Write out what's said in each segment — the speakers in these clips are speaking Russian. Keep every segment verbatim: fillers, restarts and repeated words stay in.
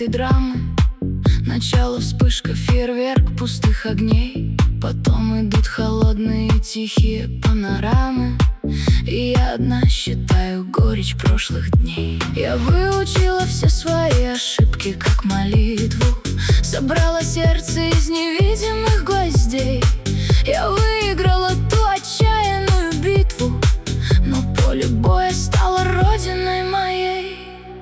этой драмы. Начало вспышка, фейерверк пустых огней. Потом идут холодные тихие панорамы. И я одна считаю горечь прошлых дней. Я выучила все свои ошибки как молитву. Собрала сердце из невидимых гвоздей. Я выиграла ту отчаянную битву, но поле боя стало родиной моей.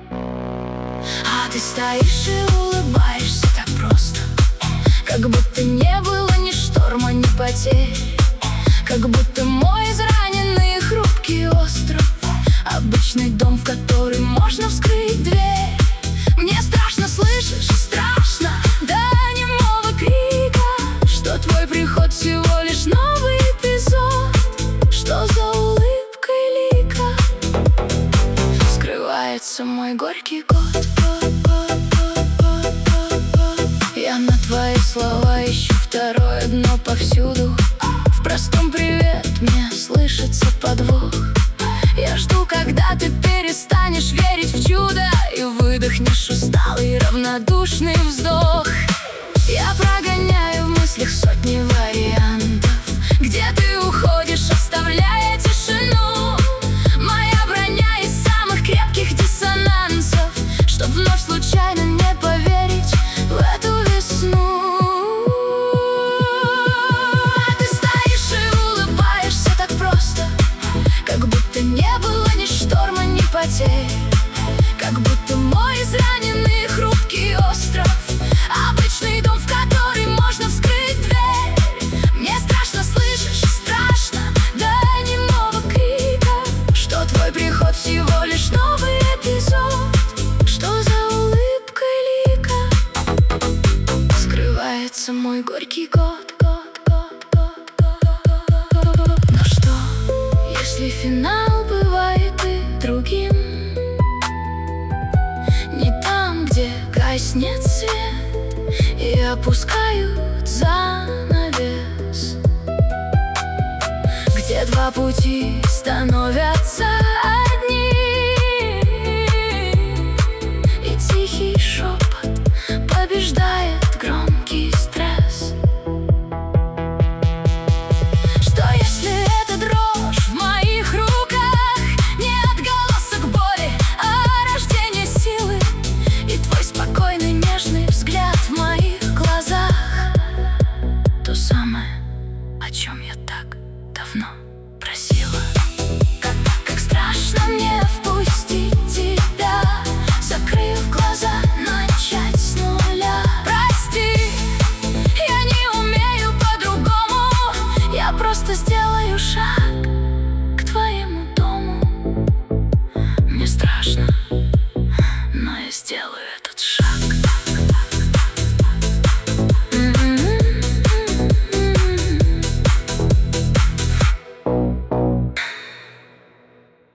А ты стоишь и улыбаешься так просто, как будто не было ни шторма, ни потерь. Как будто мой израненный и хрупкий остров, обычный дом, в который можно вскрыть дверь. Мне страшно, слышишь, страшно до немого крика, что твой приход всего лишь новый эпизод. Что за улыбкой лика скрывается мой горький год. Я на твои слова ищу второе дно повсюду. В простом привет мне слышится подвох. Я жду, когда ты перестанешь верить в чудо и выдохнешь усталый равнодушный вздох. Я прогоняю в мыслях сотни вариантов, где ты уходишь, оставляя тишину. Моя броня из самых крепких диссонансов, чтоб вновь случайно не поверить в эту весну. А ты стоишь и улыбаешься так просто, как будто не было ни шторма, ни потерь. Как будто мой израненный хрупкий остров, обычный дом, в который можно вскрыть дверь. Мне страшно, слышишь, страшно до немого крика, что твой приход всего лишь новый эпизод. Что за улыбкой лика скрывается мой горький год. Но что, если финал бывает и другим? Не там, где гаснет свет и опускают занавес, где два пути становятся одним, и тихий шепот побеждает громкий стресс. Что если эта дрожь в моих руках не отголосок боли, а рождение силы? И твой спокойный нежный взгляд в моих глазах — то самое, о чем я так давно просила. Как, как страшно мне впустить тебя, закрыв глаза, начать с нуля. Прости, я не умею по-другому, я просто сделаю шаг к твоему дому. Мне страшно, но я сделаю этот шаг.